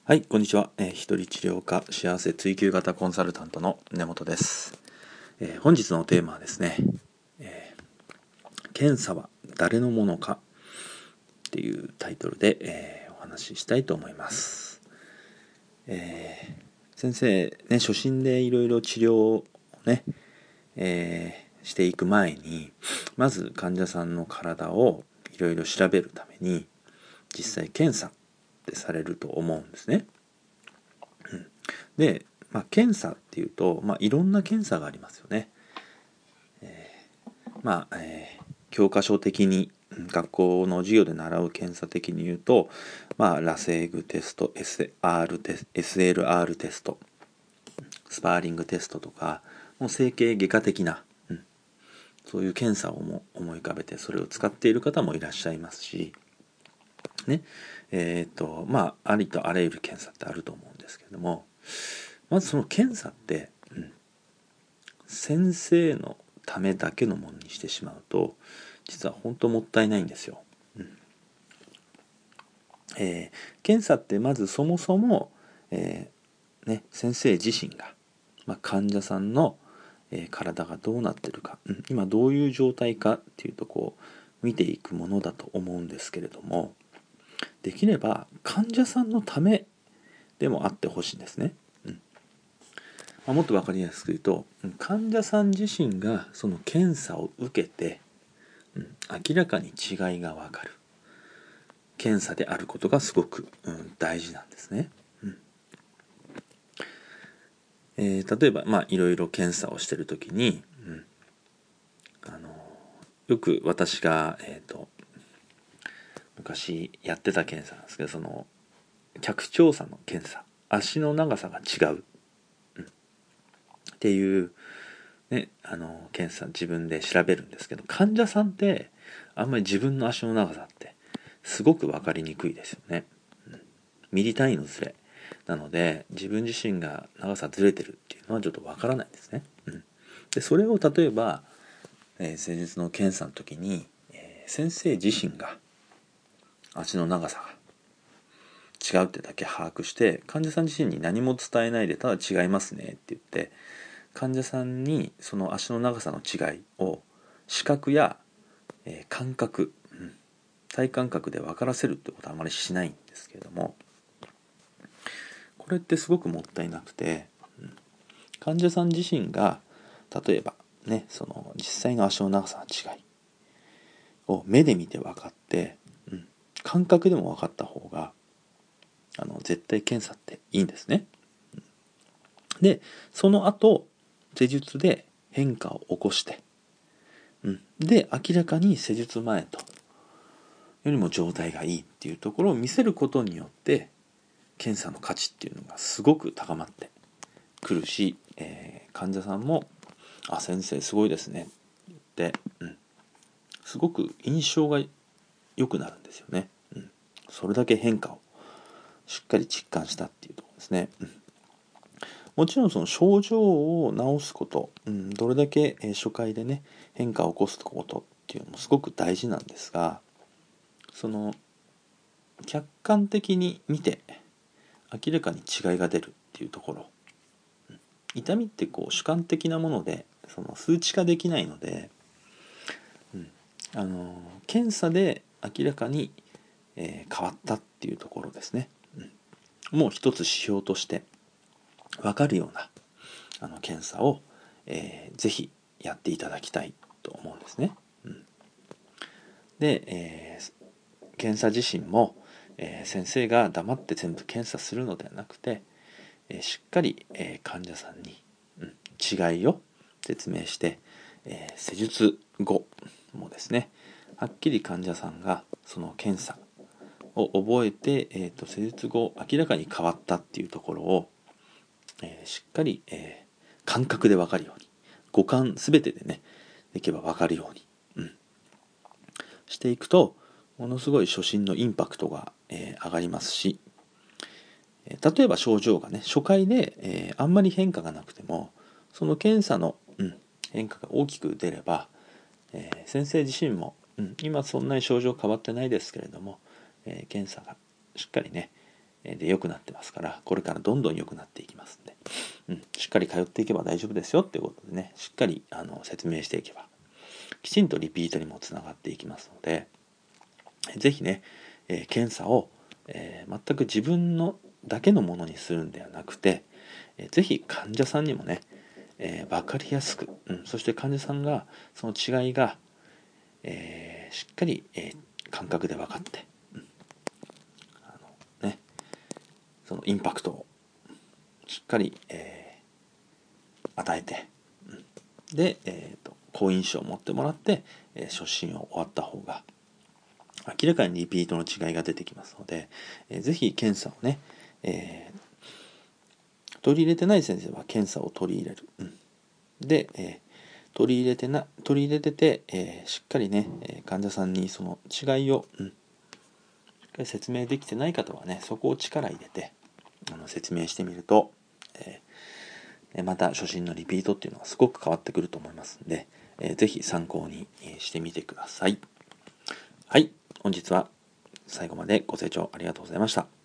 はい、こんにちは。一人治療科幸せ追求型コンサルタントの根本です。本日のテーマはですね、検査は誰のものかっていうタイトルで、お話ししたいと思います。先生ね、初診でいろいろ治療をね、していく前に、まず患者さんの体をいろいろ調べるために実際検査ってされると思うんですね。で、検査っていうと、いろんな検査がありますよね。教科書的に学校の授業で習う検査的に言うと、ラセーグテスト、SLR テスト、スパーリングテストとか、もう整形外科的な、そういう検査を思い浮かべてそれを使っている方もいらっしゃいますし、ね、ありとあらゆる検査ってあると思うんですけれども、まずその検査って、先生のためだけのものにしてしまうと実は本当もったいないんですよ。検査ってまずそもそも、先生自身が、患者さんの、体がどうなってるか、今どういう状態かっていうとこう見ていくものだと思うんですけれども、できれば患者さんのためでもあってほしいんですね。もっと分かりやすく言うと、患者さん自身がその検査を受けて、明らかに違いが分かる検査であることがすごく、大事なんですね。例えばいろいろ検査をしてるときに、よく私が、昔やってた検査なんですけど、その脚長差の検査、足の長さが違う、っていうね、検査自分で調べるんですけど、患者さんってあんまり自分の足の長さってすごく分かりにくいですよね。ミリ単位のズレなので自分自身が長さずれてるっていうのはちょっと分からないんですね。でそれを例えば、施術の検査の時に、先生自身が足の長さが違うってだけ把握して患者さん自身に何も伝えないで、ただ違いますねって言って患者さんにその足の長さの違いを視覚や、感覚、体感覚で分からせるってことはあまりしないんですけれども、これってすごくもったいなくて、患者さん自身が例えばね、その実際の足の長さの違いを目で見て分かって、感覚でも分かった方が絶対検査っていいんですね。でその後施術で変化を起こして、で明らかに施術前とよりも状態がいいっていうところを見せることによって検査の価値っていうのがすごく高まってくるし、患者さんも「あ、先生すごいですね」って、すごく印象が良くなるんですよね。それだけ変化をしっかり実感したっていうところですね。もちろんその症状を治すこと、どれだけ初回でね変化を起こすことっていうのもすごく大事なんですが、その客観的に見て明らかに違いが出るっていうところ、痛みってこう主観的なものでその数値化できないので、検査で明らかに、変わったっていうところですね、もう一つ指標として分かるような検査を、ぜひやっていただきたいと思うんですね。で、検査自身も、先生が黙って全部検査するのではなくて、しっかり、患者さんに、違いを説明して、施術後もですねはっきり患者さんがその検査を覚えて、施術後明らかに変わったっていうところを、しっかり、感覚で分かるように五感全てでねできれば分かるように、していくとものすごい初診のインパクトが、上がりますし、例えば症状がね初回で、あんまり変化がなくてもその検査の、変化が大きく出れば、先生自身も、今そんなに症状変わってないですけれども、検査がしっかりね、 で良くなってますから、これからどんどん良くなっていきますんで、しっかり通っていけば大丈夫ですよっていうことでね、しっかり説明していけばきちんとリピートにもつながっていきますので、ぜひね、検査を、全く自分のだけのものにするんではなくて、ぜひ患者さんにもね、分かりやすく、そして患者さんがその違いが、しっかり、感覚で分かって、そのインパクトをしっかり、与えて、で、好印象を持ってもらって、初診を終わった方が明らかにリピートの違いが出てきますので、ぜひ検査をね、取り入れてない先生は検査を取り入れる、で、取り入れてて、しっかりね、患者さんにその違いを、しっかり説明できてない方はね、そこを力入れて説明してみると、また初診のリピートっていうのがすごく変わってくると思いますので、ぜひ参考にしてみてください。はい、本日は最後までご清聴ありがとうございました。